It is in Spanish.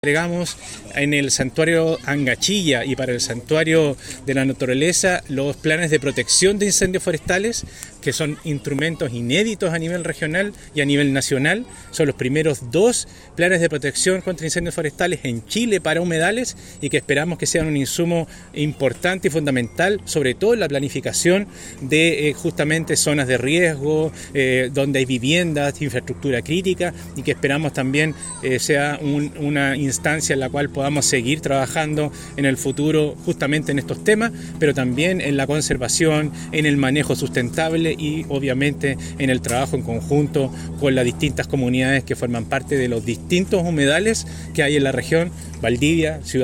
Entregamos en el santuario Angachilla y para el santuario de la naturaleza los planes de protección de incendios forestales, que son instrumentos inéditos a nivel regional y a nivel nacional. Son los primeros 2 planes de protección contra incendios forestales en Chile para humedales y que esperamos que sean un insumo importante y fundamental, sobre todo en la planificación de justamente zonas de riesgo, donde hay viviendas, infraestructura crítica, y que esperamos también sea una instancia en la cual podamos seguir trabajando en el futuro justamente en estos temas, pero también en la conservación, en el manejo sustentable y obviamente en el trabajo en conjunto con las distintas comunidades que forman parte de los distintos humedales que hay en la región Valdivia, Ciudad